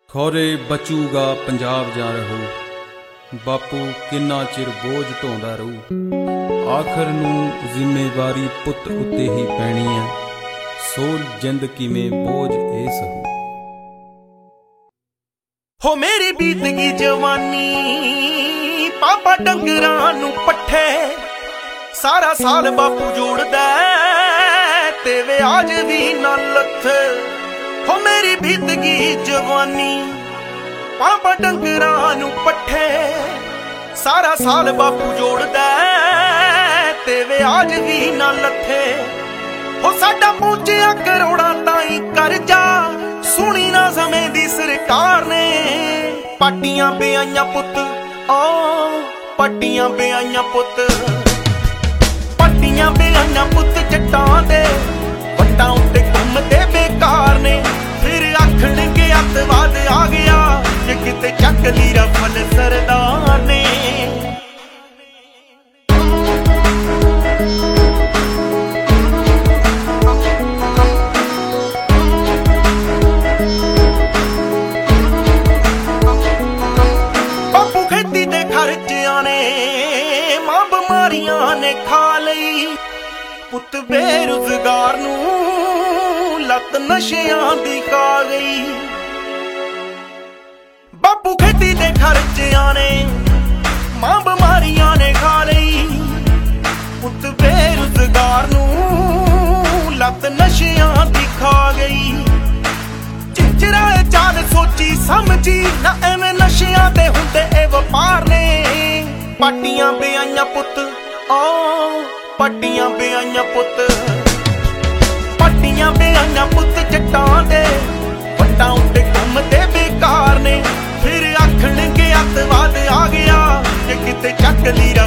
ਖੌਰੇ ਬਚੂਗਾ ਪੰਜਾਬ ਜਾ ਰਹੋ, ਬਾਪੂ ਕਿੰਨਾ ਚਿਰ ਬੋਝ ਢੋਂਦਾ ਰਹੂ। ਆਖਰ ਨੂੰ ਜ਼ਿੰਮੇਵਾਰੀ ਪੁੱਤ ਉੱਤੇ ਹੀ ਪੈਣੀ ਹੈ, ਸੋਲ ਜਿੰਦ ਕਿਵੇਂ ਬੋਝ ਇਹ ਸਹੂ। ਹੋ ਮੇਰੀ ਬੀਤ ਗਈ ਜਵਾਨੀ, ਪਾਪਾ ਡੰਗਰਾਂ ਨੂੰ ਪੱਠੇ, ਸਾਰਾ ਸਾਲ ਬਾਪੂ ਜੋੜਦਾ ਤੇ ਵਿਆਜ ਵੀ ਨਾ ਲੱਥੇ। ਹੋ ਮੇਰੀ ਬੀਤ ਗਈ ਜਵਾਨੀ, ਪਾਪਾ ਡੰਗਰਾਂ ਨੂੰ ਪੱਠੇ, ਸਾਰਾ ਸਾਲ ਬਾਪੂ ਜੋੜਦਾ ਤੇ ਵਿਆਜ ਵੀ ਨਾ ਲੱਥੇ। ਹੋ ਸਾਡਾ ਪਹੁੰਚਿਆ ਕਰੋੜਾਂ ਤਾਈਂ ਕਰਜ਼ਾ, ਸੁਣੀ ਨਾ ਸਮੇਂ ਦੀ ਸਰਕਾਰ ਨੇ। ਪਾਟੀਆਂ ਵਿਆਹੀਆਂ ਪੁੱਤ, ਪਾਟੀਆਂ ਵਿਆਹੀਆਂ ਪੁੱਤ, ਪਾਟੀਆਂ ਵਿਆਹੀਆਂ ਪੁੱਤ ਜੱਟਾਂ ਦੇ ਵੱਟਾਂ ਉੱਤੇ ਘੁੰਮਦੇ ਬੇਕਾਰ ਨੇ। ਫਿਰ ਆਖਣਗੇ ਅੱਤਵਾਦ ਆ ਗਿਆ, ਜੇ ਕਿਤੇ ਚੱਕ ਲਈ ਰਫਲ ਸਰਦਾਰ ਨੇ। ਬਾਪੂ ਖੇਤੀ ਦੇ ਖਰਚਿਆਂ ਨੇ, ਮਾਂ ਬਿਮਾਰੀਆਂ ਨੇ ਖਾ ਲਈ। ਪੁੱਤ ਬੇਰੁਜ਼ਗਾਰ ਨੂੰ ਲੱਤ ਨਸ਼ਿਆਂ ਦੀ ਖਾ ਗਈ। ਬਾਪੂ ਖੇਤੀ ਦੇ ਖਰਚਿਆਂ ਨੇ, ਮਾਂ ਬਿਮਾਰੀਆਂ ਨੇ ਖਾ ਲਈ। ਪੁੱਤ ਬੇਰੁਜ਼ਗਾਰ ਨੂੰ ਲੱਤ ਨਸ਼ਿਆਂ ਦੀ ਖਾ ਗਈ। ਚਿੰਚਰਾਏ ਚਾਲ ਸੋਚੀ ਸਮਝੀ ਨਾ, ਐਵੇਂ ਨਸ਼ਿਆਂ ਦੇ ਹੁੰਦੇ ਇਹ ਵਪਾਰ ਨੇ। ਪਾਟੀਆਂ ਵਿਆਹੀਆਂ ਪੁੱਤ, ਪਾਟੀਆਂ ਵਿਆਹੀਆਂ ਪੁੱਤ, ਪਾਟੀਆਂ ਵਿਆਹੀਆਂ ਪੁੱਤ ਜੱਟਾਂ ਦੇ ਵੱਟਾਂ ਉੱਤੇ ਘੁੰਮਦੇ ਬੇਕਾਰ ਨੇ। ਫਿਰ ਆਖਣਗੇ ਅੱਤਵਾਦ ਆ ਗਿਆ, ਜੇ ਕਿਤੇ ਚੱਕ ਲਈ